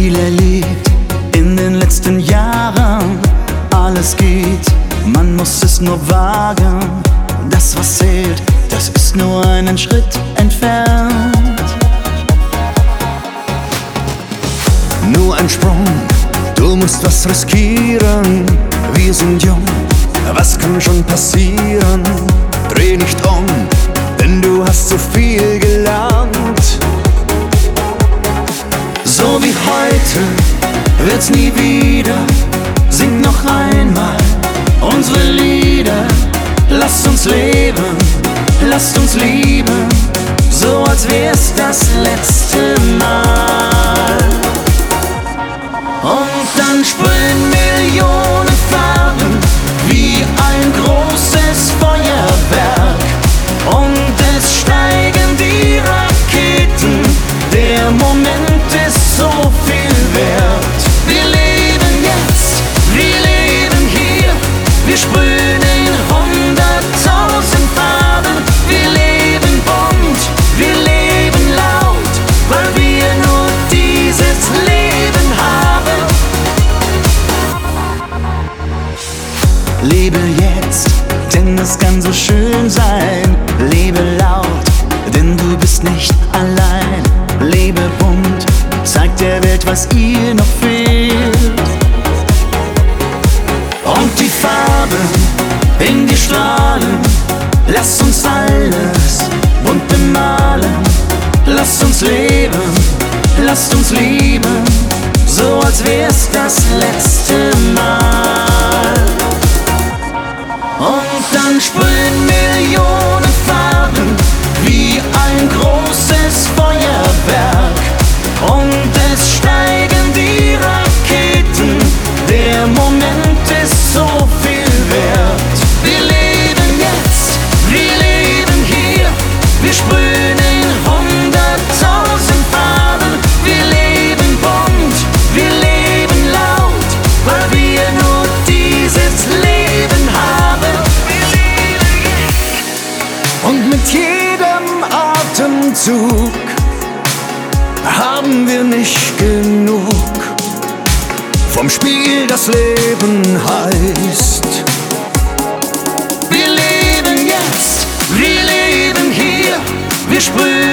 Viel erlebt in den letzten Jahren. Alles geht, man muss es nur wagen. Das, was zählt, das ist nur einen Schritt entfernt. Nur ein Sprung, du musst was riskieren. Wir sind jung, was kann schon passieren? Dreh nicht um, denn du hast so viel gelernt. So wie heute wird's nie wieder. Sing noch einmal unsere Lieder. Lasst uns leben, lasst uns lieben, so als wär's das letzte Mal. Und dann sprühen Millionen Farben wie ein großes Feuerwerk. Und es steigen die Raketen, der Moment ist so viel wert. Wir leben jetzt, wir leben hier, wir sprühen in 100.000 Farben. Wir leben bunt, wir leben laut, weil wir nur dieses Leben haben. Lebe jetzt, denn es kann so schön sein. Lebe laut, denn du bist nicht allein. Lebe bunt, zeig der Welt, was ihr noch fehlt. Und die Farben in die Strahlen, lasst uns alles bunt bemalen. Lasst uns leben, lasst uns lieben, so als wär's das letzte Mal. Und dann sprühen Millionen Farben wie ein großes Feuerwerk. Und es steigen die Raketen, der Moment ist so viel wert. Wir leben jetzt, wir leben hier, wir sprühen in 100.000 Farben. Wir leben bunt, wir leben laut, weil wir nur dieses Leben haben. Und mit jedem Atemzug haben wir nicht genug vom Spiel, das Leben heißt. Wir leben jetzt, wir leben hier, wir sprühen